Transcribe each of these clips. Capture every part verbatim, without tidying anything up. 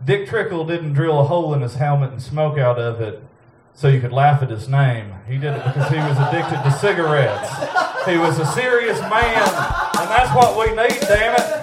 Dick Trickle didn't drill a hole in his helmet and smoke out of it so you could laugh at his name. He did it because he was addicted to cigarettes. He was a serious man, and that's what we need, damn it.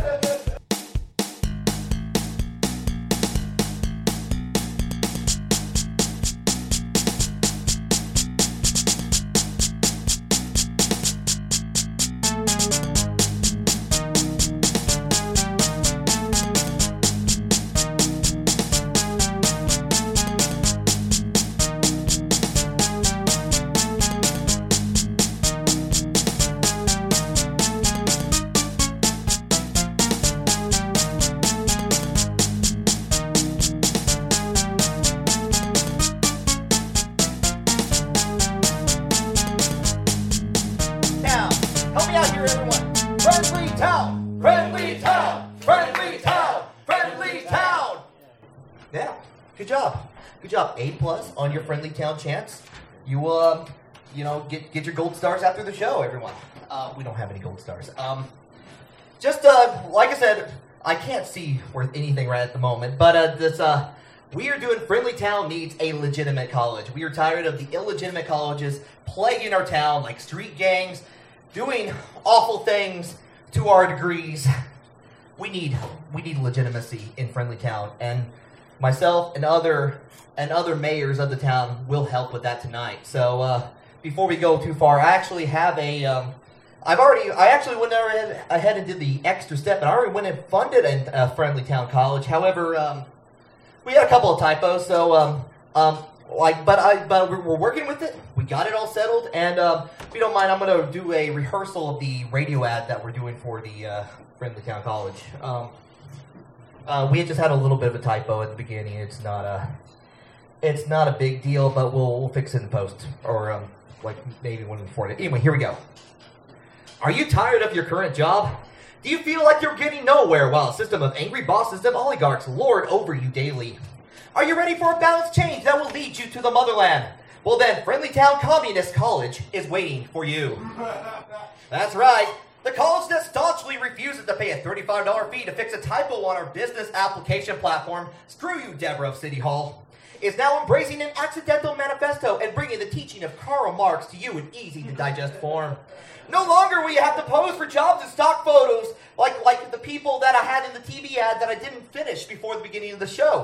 On your Friendly Town chance, you uh, you know, get get your gold stars after the show, everyone. Uh, we don't have any gold stars. Um, just uh, like I said, I can't see worth anything right at the moment. But uh, this uh, we are doing Friendly Town needs a legitimate college. We are tired of the illegitimate colleges plaguing our town, like street gangs, doing awful things to our degrees. We need we need legitimacy in Friendly Town, and myself and other. and other mayors of the town will help with that tonight. So uh, before we go too far, I actually have a, um, I've already, I actually went ahead, ahead and did the extra step, and I already went and funded a, a Friendly Town College. However, um, we had a couple of typos, so, um, um, like, but I, but we're, we're working with it. We got it all settled, and um, if you don't mind, I'm going to do a rehearsal of the radio ad that we're doing for the uh, Friendly Town College. Um, uh, we had just had a little bit of a typo at the beginning. It's not a... It's not a big deal, but we'll, we'll fix it in post, or um, like maybe when we record it. Anyway, here we go. Are you tired of your current job? Do you feel like you're getting nowhere while a system of angry bosses and oligarchs lord over you daily? Are you ready for a balanced change that will lead you to the motherland? Well then, Friendly Town Communist College is waiting for you. That's right. The college that staunchly refuses to pay a thirty-five dollars fee to fix a typo on our business application platform, screw you, Deborah of City Hall, is now embracing an accidental manifesto and bringing the teaching of Karl Marx to you in easy-to-digest form. No longer will you have to pose for jobs and stock photos like, like the people that I had in the T V ad that I didn't finish before the beginning of the show.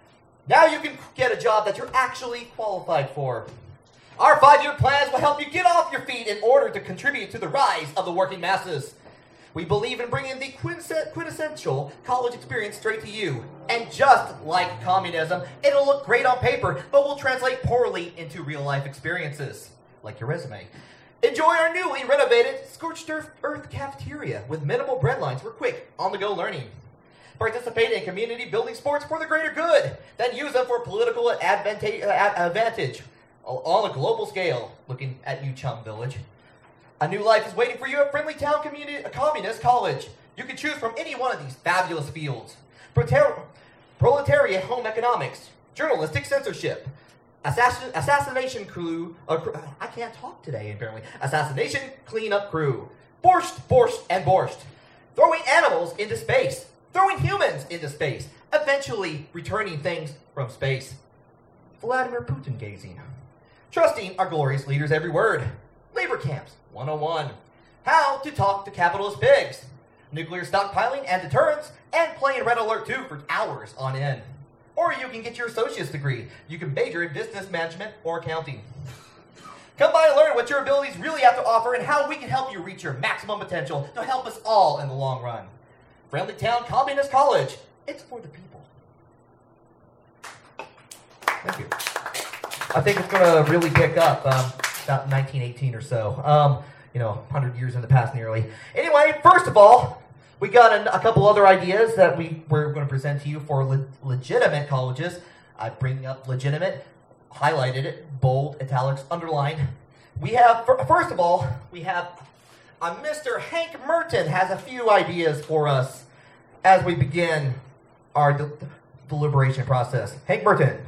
Now you can get a job that you're actually qualified for. Our five-year plans will help you get off your feet in order to contribute to the rise of the working masses. We believe in bringing the quintessential college experience straight to you. And just like communism, it'll look great on paper, but will translate poorly into real-life experiences, like your resume. Enjoy our newly renovated Scorched Earth cafeteria with minimal bread lines for quick, on-the-go learning. Participate in community-building sports for the greater good, then use them for political advanta- advantage on a global scale, looking at you, Chum Village. A new life is waiting for you at Friendly Town Community, Communist College. You can choose from any one of these fabulous fields. Proter- proletariat home economics, journalistic censorship, assassin- assassination crew, uh, cr- I can't talk today apparently, assassination cleanup crew, borscht, borscht, and borscht, throwing animals into space, throwing humans into space, eventually returning things from space, Vladimir Putin gazing, trusting our glorious leaders' every word, labor camps, one oh one. How to talk to capitalist pigs. Nuclear stockpiling and deterrence, and playing Red Alert two for hours on end. Or you can get your associate's degree. You can major in business management or accounting. Come by and learn what your abilities really have to offer and how we can help you reach your maximum potential to help us all in the long run. Friendly Town Communist College. It's for the people. Thank you. I think it's going to really pick up. Um, about nineteen eighteen or so. Um, you know, one hundred years in the past nearly. Anyway, first of all, we got an, a couple other ideas that we were going to present to you for le- legitimate colleges. I bring up legitimate, highlighted it, bold, italics, underlined. We have, first of all, we have uh, Mister Hank Merton has a few ideas for us as we begin our de- deliberation process. Hank Merton.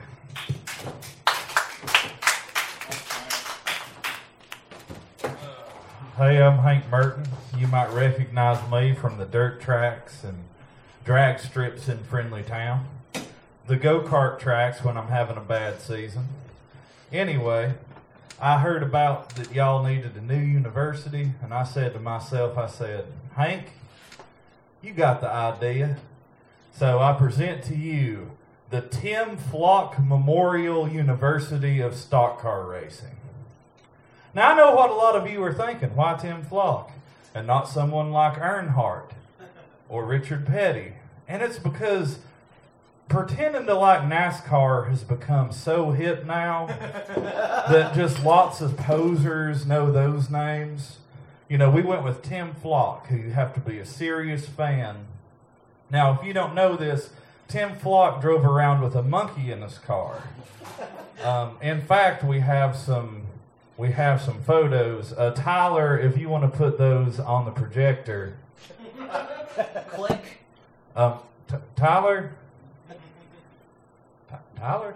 Hey, I'm Hank Merton. You might recognize me from the dirt tracks and drag strips in Friendly Town. the go-kart tracks when I'm having a bad season. Anyway, I heard about that y'all needed a new university, and I said to myself, I said, Hank, you got the idea. So I present to you the Tim Flock Memorial University of Stock Car Racing. Now, I know what a lot of you are thinking. Why Tim Flock and not someone like Earnhardt or Richard Petty? And it's because pretending to like NASCAR has become so hip now that just lots of posers know those names. You know, we went with Tim Flock, who you have to be a serious fan. Now, if you don't know this, Tim Flock drove around with a monkey in his car. Um, in fact, we have some we have some photos. Uh, Tyler, if you want to put those on the projector. Click. Um, t- Tyler? T- Tyler?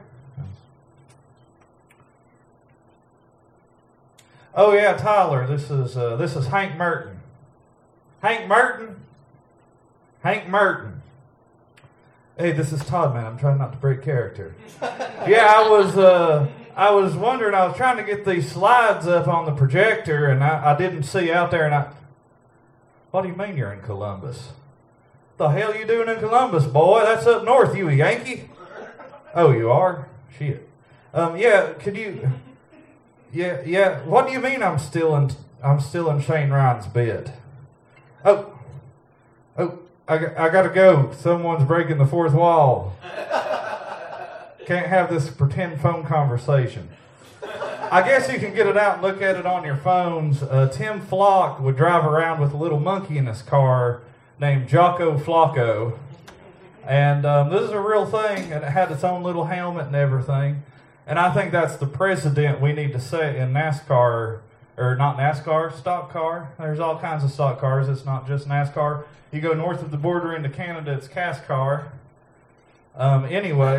Oh yeah, Tyler. This is uh, this is Hank Merton. Hank Merton. Hank Merton. Hey, this is Todd, man. I'm trying not to break character. Yeah, I was uh, I was wondering. I was trying to get these slides up on the projector, and I, I didn't see out there. And I, what do you mean you're in Columbus? The hell you doing in Columbus, boy? That's up north. You a Yankee? Oh, you are? Shit. Um, yeah. Could you? Yeah, yeah. What do you mean? I'm still in. I'm still in Shane Ryan's bed. Oh, oh. I, I gotta go. Someone's breaking the fourth wall. Can't have this pretend phone conversation. I guess you can get it out and look at it on your phones. Uh, Tim Flock would drive around with a little monkey in his car named Jocko Flocko. And um, this is a real thing, and it had its own little helmet and everything. And I think that's the precedent we need to set in NASCAR, or not NASCAR, stock car. There's all kinds of stock cars. It's not just NASCAR. You go north of the border into Canada, it's CASCAR. Um, anyway,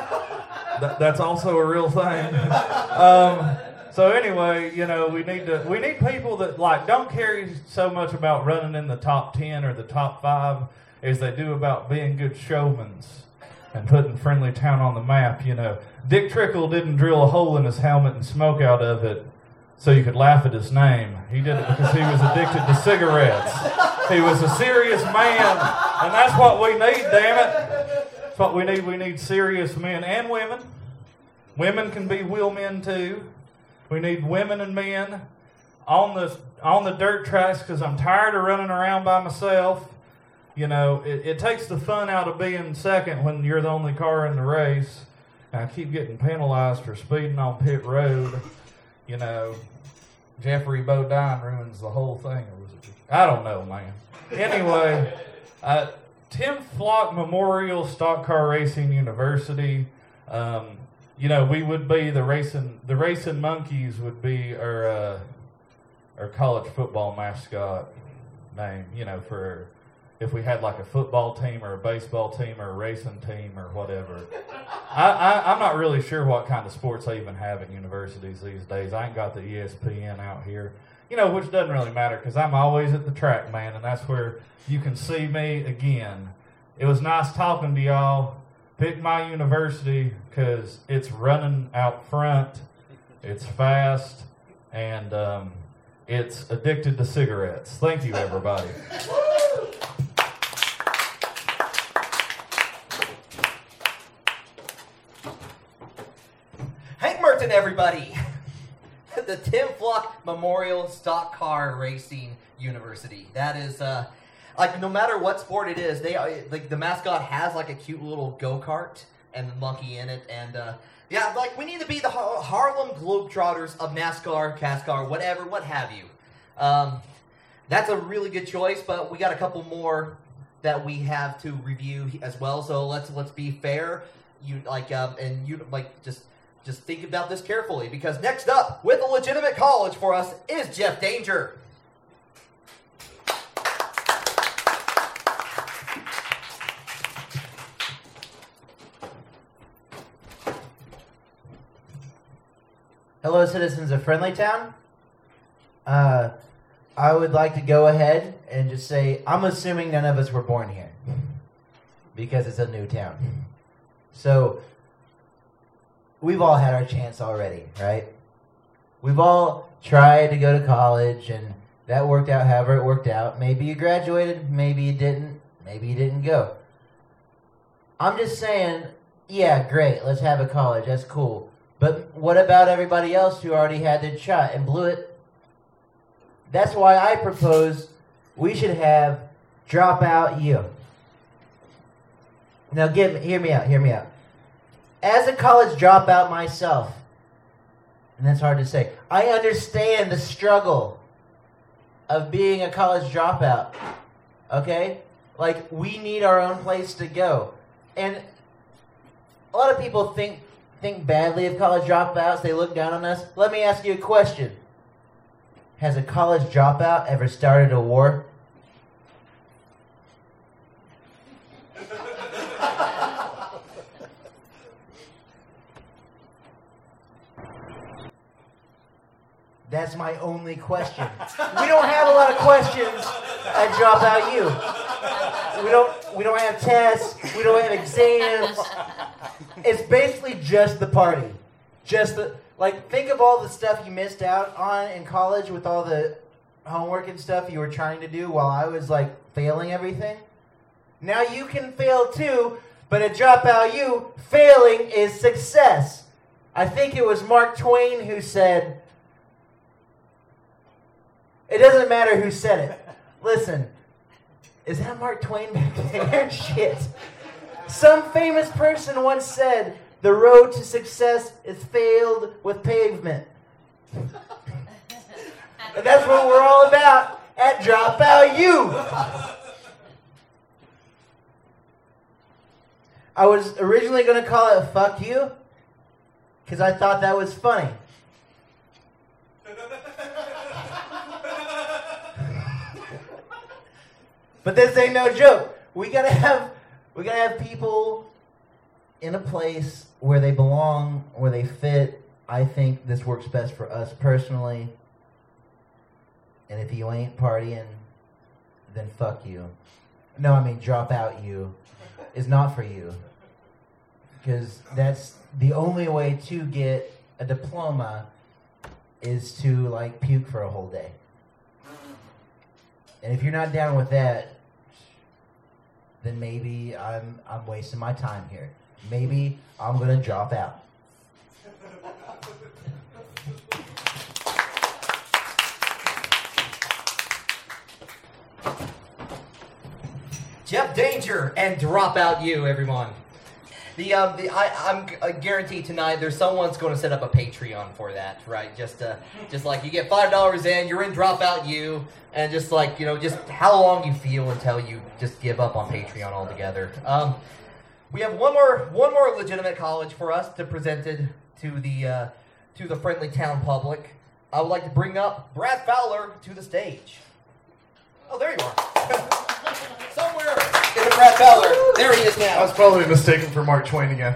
th- that's also a real thing. um, so anyway, you know, we need to we need people that like don't care so much about running in the top ten or the top five as they do about being good showmans and putting Friendly Town on the map. You know, Dick Trickle didn't drill a hole in his helmet and smoke out of it so you could laugh at his name. He did it because he was addicted to cigarettes. He was a serious man, and that's what we need, damn it. That's what we need. We need serious men and women. Women can be wheel men too. We need women and men on the on the dirt tracks because I'm tired of running around by myself. You know, it, it takes the fun out of being second when you're the only car in the race. And I keep getting penalized for speeding on pit road. You know, Jeffrey Bodine ruins the whole thing. Or was it? I don't know, man. Anyway, uh, Tim Flock Memorial Stock Car Racing University. Um, you know, we would be the racing. The racing monkeys would be our uh, our college football mascot name. You know, for if we had like a football team or a baseball team or a racing team or whatever. I, I, I'm not really sure what kind of sports they even have at universities these days. I ain't got the E S P N out here. You know, which doesn't really matter because I'm always at the track, man, and that's where you can see me again. It was nice talking to y'all. Pick my university because it's running out front, it's fast, and um, it's addicted to cigarettes. Thank you, everybody. Hank Merton, everybody. The Tim Flock Memorial Stock Car Racing University. That is, uh, like, no matter what sport it is, they are, like, the mascot has, like, a cute little go-kart and the monkey in it. And, uh, yeah, like, we need to be the Har- Harlem Globetrotters of NASCAR, CASCAR, whatever, what have you. Um, that's a really good choice, but we got a couple more that we have to review as well. So let's let's be fair. You like, um, and you like just. Just think about this carefully, because next up, with a legitimate college for us, is Jeff Danger. Hello, citizens of Friendly Town. Uh, I would like to go ahead and just say, I'm assuming none of us were born here, because it's a new town. So we've all had our chance already, right? We've all tried to go to college, and that worked out however it worked out. Maybe you graduated, maybe you didn't, maybe you didn't go. I'm just saying, yeah, great, let's have a college, that's cool. But what about everybody else who already had their shot and blew it? That's why I propose we should have Dropout U. Now, give me, hear me out, hear me out. As a college dropout myself, and that's hard to say, I understand the struggle of being a college dropout, okay? Like, we need our own place to go. And a lot of people think think badly of college dropouts. They look down on us. Let me ask you a question. Has a college dropout ever started a war? That's my only question. We don't have a lot of questions at Dropout U. We don't we don't have tests, we don't have exams. It's basically just the party. Just the like think of all the stuff you missed out on in college with all the homework and stuff you were trying to do while I was like failing everything. Now you can fail too, but at Dropout U, failing is success. I think it was Mark Twain who said, it doesn't matter who said it. Listen, is that Mark Twain back there? Shit. Some famous person once said, the road to success is paved with pavement. And that's what we're all about at Dropout U. I was originally going to call it Fuck You, because I thought that was funny. But this ain't no joke. We gotta have we gotta have people in a place where they belong, where they fit. I think this works best for us personally. And if you ain't partying, then fuck you. No, I mean Dropout U is not for you. Because that's the only way to get a diploma is to like puke for a whole day. And if you're not down with that, then maybe I'm I'm wasting my time here. Maybe I'm gonna drop out. Jeff Danger and Dropout U, everyone. The um the I I'm I guarantee tonight there's someone's going to set up a Patreon for that, right? Just uh just like you get five dollars in, you're in Dropout U, and just like you know just how long you feel until you just give up on Patreon altogether. Um, we have one more one more legitimate college for us to present it to the uh, to the Friendly Town public. I would like to bring up Brad Fowler to the stage. Oh, there you are. Somewhere in the Brad Fowler. There he is now. I was probably mistaken for Mark Twain again.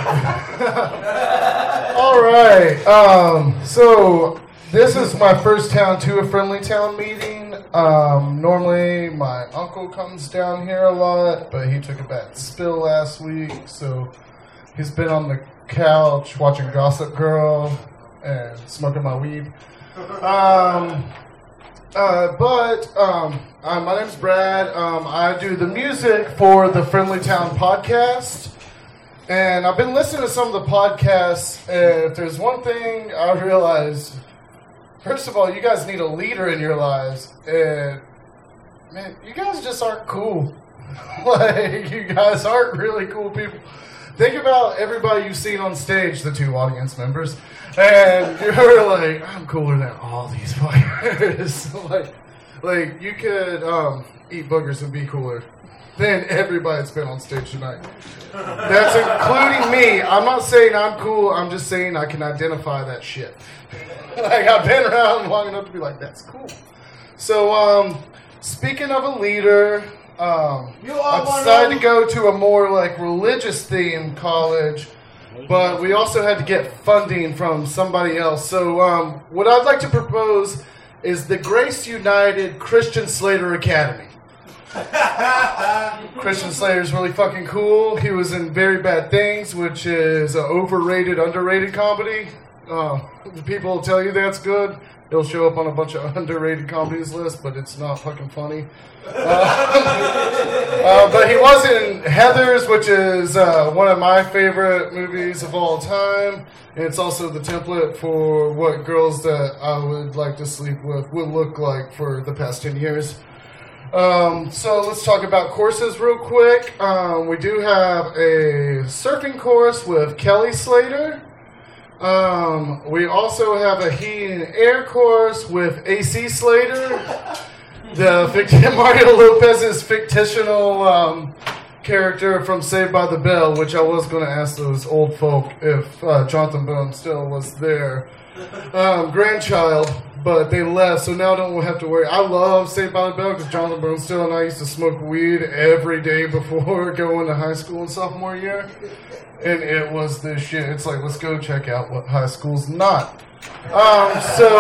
All right. Um, so this is my first town to a Friendly Town meeting. Um, normally my uncle comes down here a lot, but he took a bad spill last week, so he's been on the couch watching Gossip Girl and smoking my weed. Um, uh, but um, uh, my name's Brad. Um, I do the music for the Friendly Town podcast, and I've been listening to some of the podcasts, and if there's one thing I realized, first of all, you guys need a leader in your lives, and man, you guys just aren't cool. Like, you guys aren't really cool people. Think about everybody you've seen on stage, the two audience members, and you're like, I'm cooler than all these fuckers. like, like, you could um, eat boogers and be cooler than everybody that's been on stage tonight. That's including me. I'm not saying I'm cool, I'm just saying I can identify that shit. Like, I've been around long enough to be like, that's cool. So, um, speaking of a leader, um, I decided to go to a more, like, religious-themed college, but we also had to get funding from somebody else. So, um, what I'd like to propose is the Grace United Christian Slater Academy. Christian Slater's really fucking cool. He was in Very Bad Things, which is an overrated, underrated comedy. Uh, people will tell you that's good. It'll show up on a bunch of underrated comedies list, but it's not fucking funny. Uh, uh, but he was in Heathers, which is uh, one of my favorite movies of all time. And it's also the template for what girls that I would like to sleep with would look like for the past ten years. Um, so let's talk about courses real quick. Um, we do have a surfing course with Kelly Slater. Um, we also have a heat and air course with A C Slater. The fict- Mario Lopez's fictional um, character from Saved by the Bell, which I was going to ask those old folk if uh, Jonathan Bone still was their um, grandchild, but they left, so now I don't have to worry. I love Saved by the Bell because Jonathan Bone still and I used to smoke weed every day before going to high school in sophomore year. And it was this shit. It's like, let's go check out what high school's not. Um, so,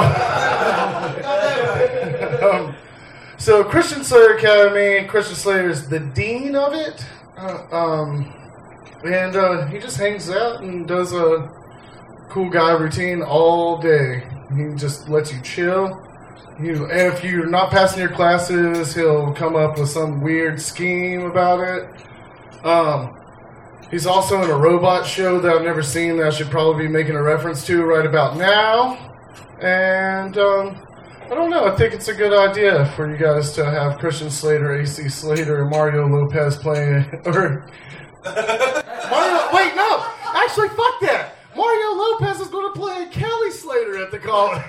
um, so Christian Slater Academy, Christian Slater is the dean of it. Uh, um, and uh, he just hangs out and does a cool guy routine all day. He just lets you chill. You, and if you're not passing your classes, he'll come up with some weird scheme about it. Um, He's also in a robot show that I've never seen that I should probably be making a reference to right about now. And, um, I don't know, I think it's a good idea for you guys to have Christian Slater, A C Slater, and Mario Lopez playing, or... Mario, wait, no! Actually, fuck that! Mario Lopez is going to play Kelly Slater at the college.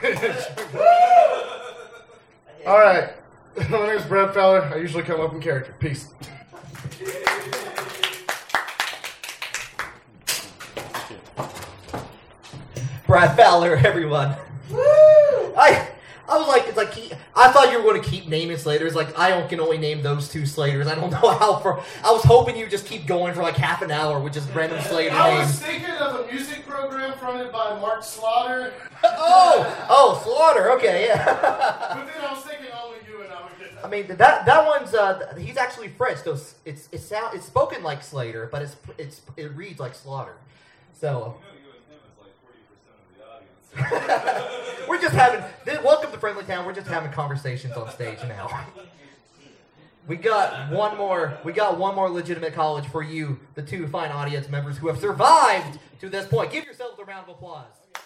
Alright, my name's Brad Fowler. I usually come up in character. Peace. Brad Fowler, everyone. Woo! I I was like, it's like he, I thought you were going to keep naming Slaters. Like I can only name those two Slaters. I don't know how. For I was hoping you just keep going for like half an hour with just random Slater I names. was thinking of a music program fronted by Mark Slaughter. oh, oh, Slaughter. Okay, yeah. But then I was thinking only you and I would get that. I mean that that one's uh, he's actually French. So it's it's it's, sound, it's spoken like Slater, but it's it's it reads like Slaughter. So. We're just having, welcome to Friendly Town, we're just having conversations on stage now. We got one more, we got one more legitimate college for you, the two fine audience members who have survived to this point. Give yourselves a round of applause.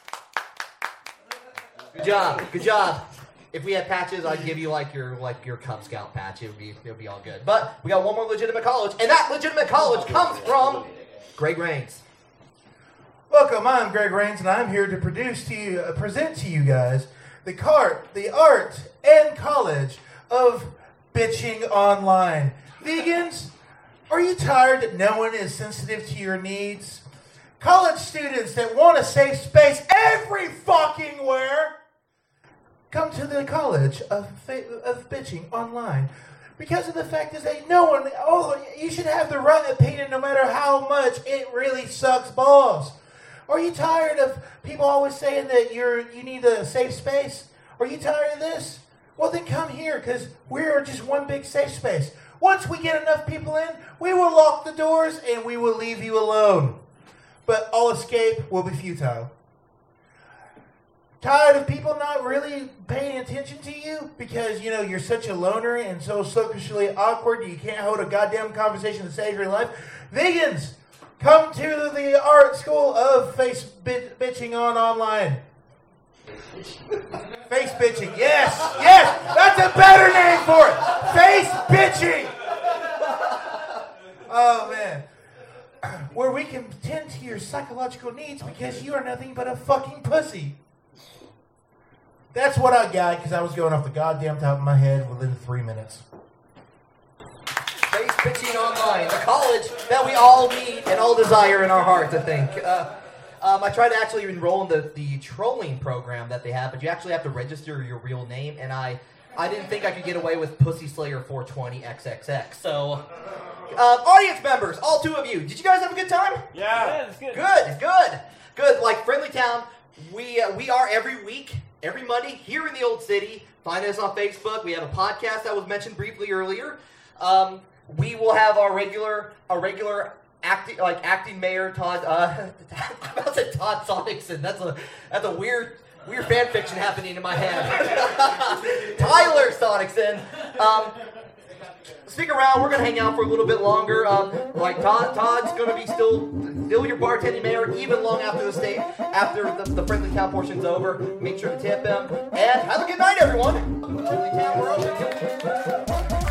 Good job, good job. If we had patches, I'd give you like your like your Cub Scout patch. It would be, it would be all good. But we got one more legitimate college, and that legitimate college comes from Greg Rains. Welcome, I'm Greg Rains, and I'm here to produce to you, uh, present to you guys the cart, the art, and college of bitching online. Vegans, are you tired that no one is sensitive to your needs? College students that want a safe space every fucking where, come to the college of of bitching online. Because of the fact is that no one, oh, you should have the right opinion no matter how much it really sucks balls. Are you tired of people always saying that you're you need a safe space? Are you tired of this? Well, then come here, because we're just one big safe space. Once we get enough people in, we will lock the doors and we will leave you alone. But all escape will be futile. Tired of people not really paying attention to you because, you know, you're such a loner and so socially awkward you can't hold a goddamn conversation to save your life? Vegans! Come to the art school of face bit- bitching on online. Face bitching, yes, yes, that's a better name for it. Face bitching. Oh man, where we can tend to your psychological needs because you are nothing but a fucking pussy. That's what I got because I was going off the goddamn top of my head within three minutes. Face Bitching Online, the college that we all need and all desire in our hearts, I think. Uh, um, I tried to actually enroll in the, the trolling program that they have, but you actually have to register your real name, and I, I didn't think I could get away with Pussy Slayer four twenty X X X. So, uh, audience members, all two of you, did you guys have a good time? Yeah. Yeah, it's good. Good, good, good. Like Friendly Town, we uh, we are every week, every Monday here in the Old City. Find us on Facebook. We have a podcast that was mentioned briefly earlier. Um, we will have our regular, our regular acting, like acting mayor Todd. Uh, I about to say Todd Sonicson. That's a that's a weird. Weird fan fiction happening in my head. Tyler Sonicson. Um, stick around. We're gonna hang out for a little bit longer. Um, like Todd, Todd's gonna be still, still your bartending mayor, even long after the state, after the, the Friendly Town portion's over. Make sure to tip him. And have a good night, everyone. Friendly Town, we're over.